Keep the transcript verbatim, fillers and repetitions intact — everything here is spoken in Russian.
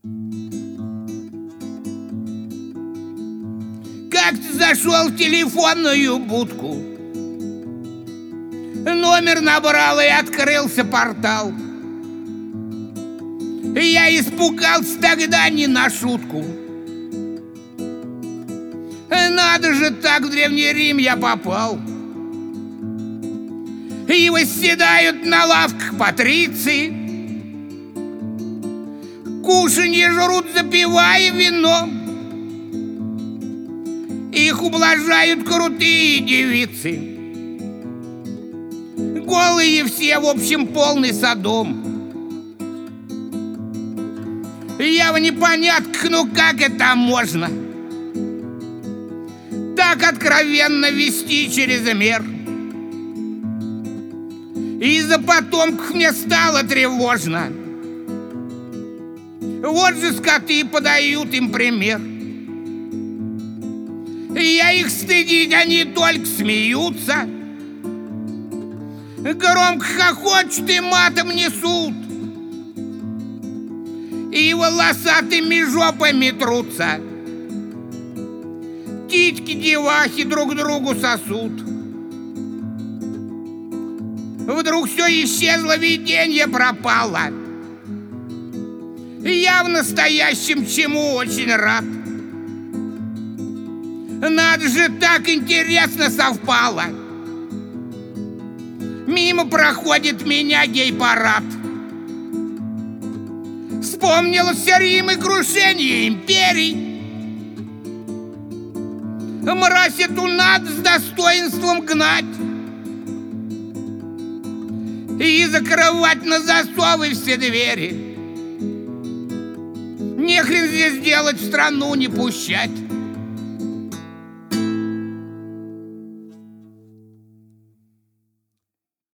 Как-то зашел в телефонную будку, номер набрал и открылся портал. Я испугался тогда не на шутку. Надо же, так в Древний Рим я попал. И восседают на лавках патриции, кушанье жрут, запивая вино. Их ублажают крутые девицы, голые все, в общем, полный содом. Я в непонятках, ну как это можно так откровенно вести чрезмер? Из-за потомков мне стало тревожно. Вот же скоты подают им пример. Я их стыдить, они только смеются, громко хохочут и матом несут, и волосатыми жопами трутся. Титьки девахи друг другу сосут. Вдруг все исчезло, виденье пропало. Я в настоящем чему очень рад. Надо же, так интересно совпало. Мимо проходит меня гей-парад. Вспомнился Рим и крушение империй. Мразь эту надо с достоинством гнать и закрывать на засовы все двери. Нехрен здесь делать, в страну не пущать.